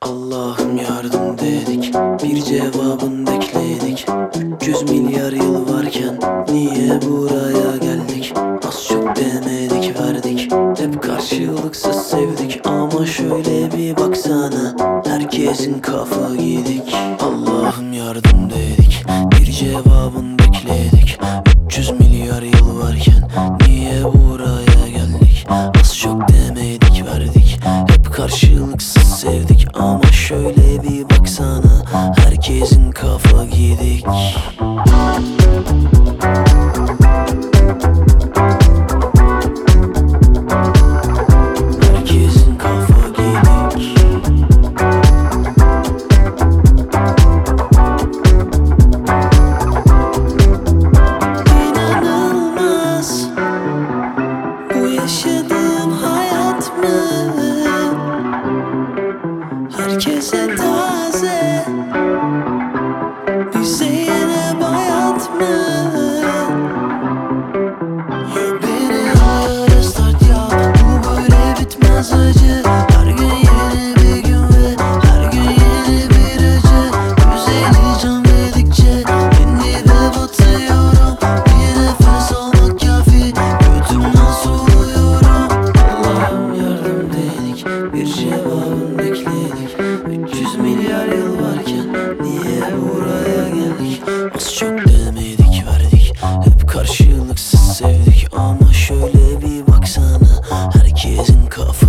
Allah'ım yardım dedik, bir cevabını bekledik. 300 milyar yıl varken niye buraya geldik? Az çok demedik verdik, hep karşılıksız sevdik. Ama şöyle bir baksana, herkesin kafa gidik. Allah'ım yardım dedik, bir cevabını bekledik. 300 milyar yıl varken niye buraya geldik? Az çok demedik verdik, hep karşılıksız sevdik. Ama şöyle bir baksana, herkesin kafa gidik. Herkesin kafa gidik. İnanılmaz, bu yaşadığım hayat mı? Herkese taze, bize yine bayat mı? Beni hayal start yap, bu böyle bitmez acı. Her gün yeni bir gün ve her gün yeni bir acı. Güzeli can dedikçe beni de batıyorum. Bir nefes almak kafi, götümden soluyorum. Allah'ım yardım dedik, bir cevabını bekledik. 300 milyar yıl varken niye buraya geldik? Az çok demedik verdik, hep karşılıksız sevdik. Ama şöyle bir baksana, herkesin kafa